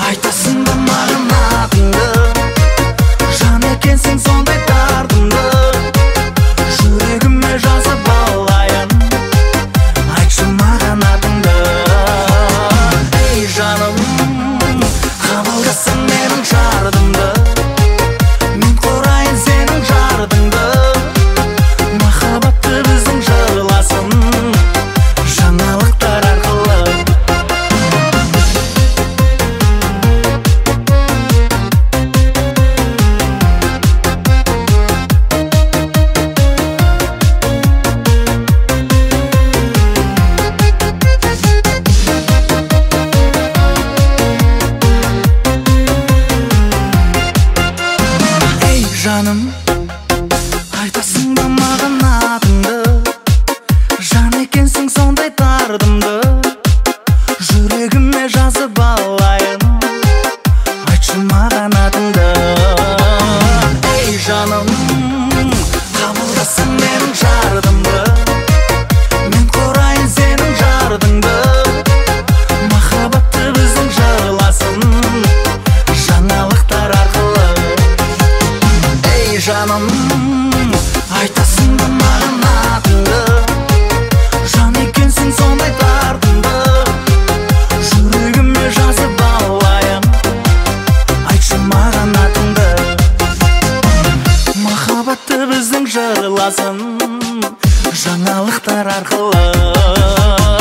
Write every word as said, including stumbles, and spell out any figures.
айтасың ба маған атыңды, жан екенсің сондай тартымды, жүрегіме жазып алайын, айтшы маған атыңды. Ей жаным, қабылдасаң менің жардымды, мен қорайын сенің жардыңды, махаббатты біздің жырласын жаңалықтар арқылы. Ей жаным, айтасың ба маған атыңды, жан екенсің сондай тартымды, жүрегіме жазып алайын, айтшы маған атыңды. Ей жаным, қабылдасаң менің жардымды, мен қорайын сенің жардыңды, махаббатты біздің жырласын жаңалықтар арқылы. Ей жаным, айтасың ба маған атыңды, жан екенсің сондай тартымды, жүрегіме жазып алайын, айтшы маған атыңды, махаббатты біздің жырласын жаңалықтар арқылы.